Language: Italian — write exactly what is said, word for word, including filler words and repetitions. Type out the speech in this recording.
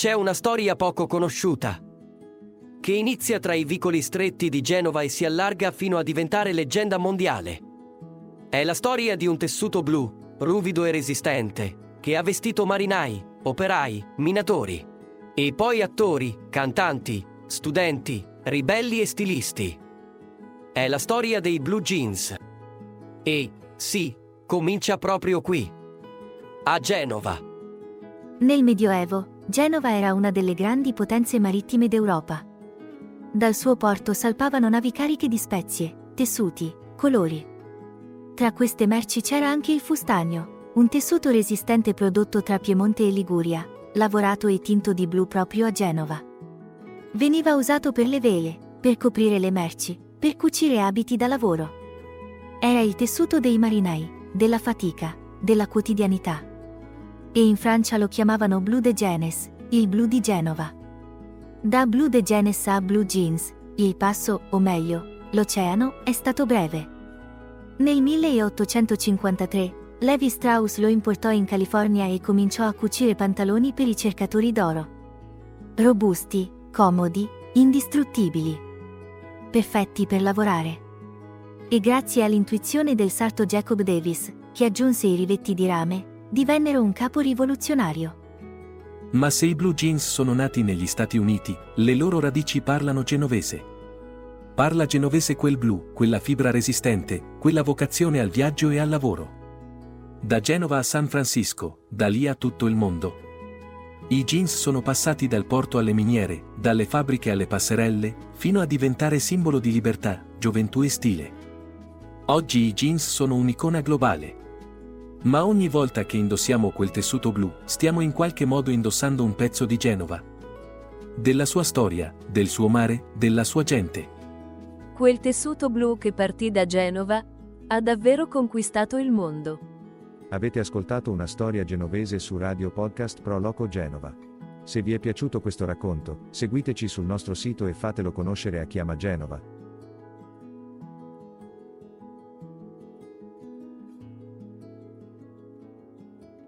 C'è una storia poco conosciuta, che inizia tra i vicoli stretti di Genova e si allarga fino a diventare leggenda mondiale. È la storia di un tessuto blu, ruvido e resistente, che ha vestito marinai, operai, minatori, e poi attori, cantanti, studenti, ribelli e stilisti. È la storia dei blue jeans. E, sì, comincia proprio qui, a Genova. Nel Medioevo, Genova era una delle grandi potenze marittime d'Europa. Dal suo porto salpavano navi cariche di spezie, tessuti, colori. Tra queste merci c'era anche il fustagno, un tessuto resistente prodotto tra Piemonte e Liguria, lavorato e tinto di blu proprio a Genova. Veniva usato per le vele, per coprire le merci, per cucire abiti da lavoro. Era il tessuto dei marinai, della fatica, della quotidianità. E in Francia lo chiamavano bleu de Genes, il blu di Genova. Da bleu de Genes a blue jeans, il passo, o meglio, l'oceano, è stato breve. Nel milleottocentocinquantatré, Levi Strauss lo importò in California e cominciò a cucire pantaloni per i cercatori d'oro. Robusti, comodi, indistruttibili. Perfetti per lavorare. E grazie all'intuizione del sarto Jacob Davis, che aggiunse i rivetti di rame, divennero un capo rivoluzionario. Ma se i blue jeans sono nati negli Stati Uniti, le loro radici parlano genovese. Parla genovese quel blu, quella fibra resistente, quella vocazione al viaggio e al lavoro. Da Genova a San Francisco, da lì a tutto il mondo. I jeans sono passati dal porto alle miniere, dalle fabbriche alle passerelle, fino a diventare simbolo di libertà, gioventù e stile. Oggi i jeans sono un'icona globale. Ma ogni volta che indossiamo quel tessuto blu, stiamo in qualche modo indossando un pezzo di Genova. Della sua storia, del suo mare, della sua gente. Quel tessuto blu che partì da Genova ha davvero conquistato il mondo. Avete ascoltato una storia genovese su Radio Podcast Pro Loco Genova. Se vi è piaciuto questo racconto, seguiteci sul nostro sito e fatelo conoscere a chi ama Genova.